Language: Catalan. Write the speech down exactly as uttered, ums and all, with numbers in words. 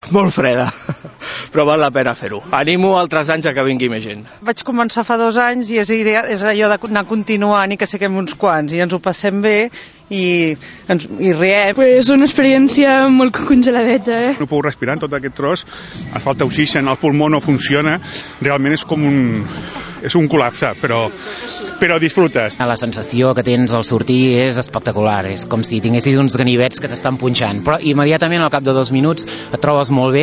molt freda, però val la pena fer-ho. Animo altres anys a que vingui més gent. Vaig començar fa dos anys i és, idea, és allò d'anar continuant i que siguem uns quants i ens ho passem bé i, ens, i riem. Pues una experiència molt congeladeta, eh? No puc respirar en tot aquest tros, et falta oxigen, el pulmó no funciona, realment és com un, és un col·lapse, però, però disfrutes. La sensació que tens al sortir és espectacular, és com si tinguessis uns ganivets que t'estan punxant, però immediatament al cap de dos minuts et trobes molt bé.